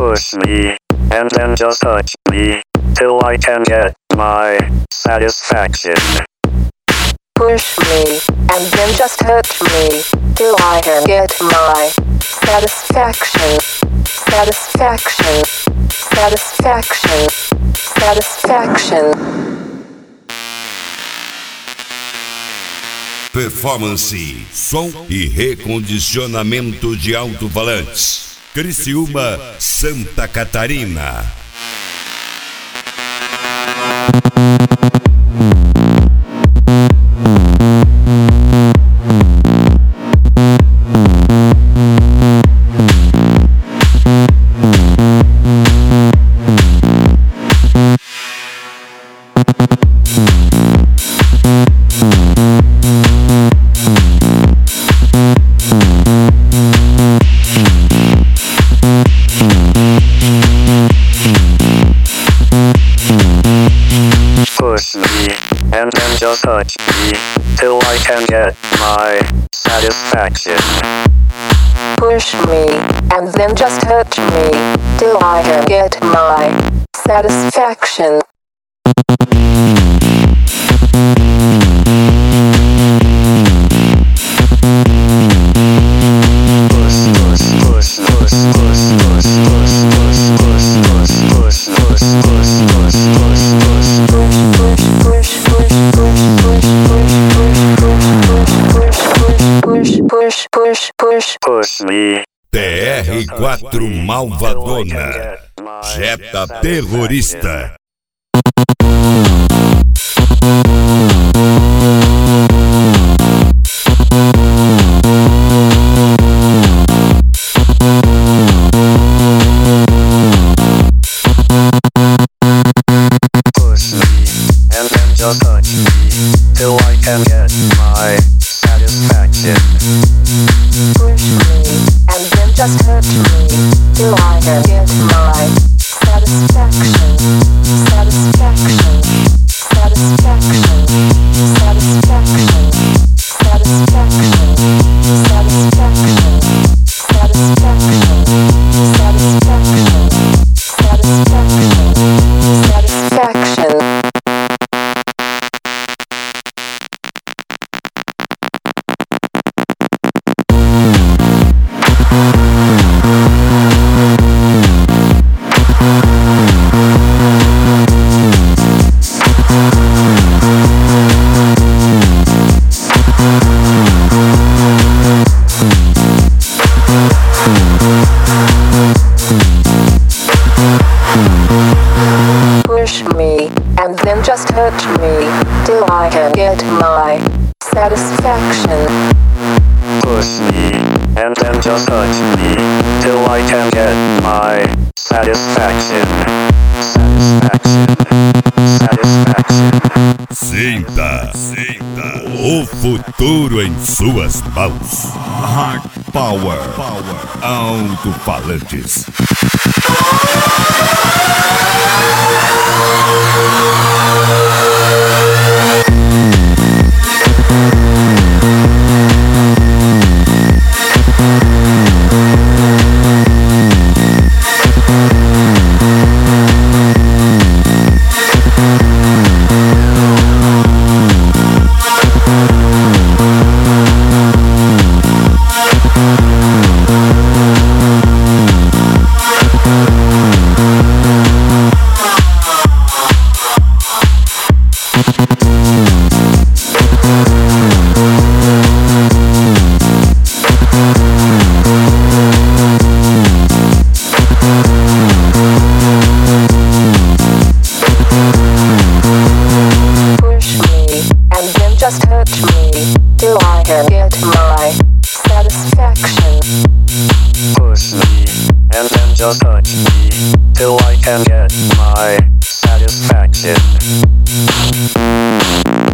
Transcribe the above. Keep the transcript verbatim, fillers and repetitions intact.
Push me, and then just touch me, till I can get my satisfaction. Push me, and then just touch me, till I can get my satisfaction. Satisfaction. Satisfaction. Satisfaction. Performance, som e recondicionamento de alto-falantes. Criciúma, Santa Catarina. Push me, and then just touch me, till I can get my satisfaction. Push me, and then just touch me, till I can get my satisfaction. Push, push, push. Push me. T R quatro Malvadona. Jetta terrorista. Push me, and then just touch me, till I can get my satisfaction. Push me, and then just touch me, till I can get my satisfaction. Satisfaction. Satisfaction. Satisfaction. Satisfaction. Satisfaction. Satisfaction. Satisfaction. Satisfaction. Satisfaction. Push me, and then just touch me, till I can get my satisfaction. Push me, and then just touch me, till I can get my satisfaction. Satisfaction. Satisfaction. Sinta, sinta o futuro em suas mãos. Hard Power, Power. Alto-falantes. Just touch me, till I can get my satisfaction. Push me, and then just touch me, till I can get my satisfaction.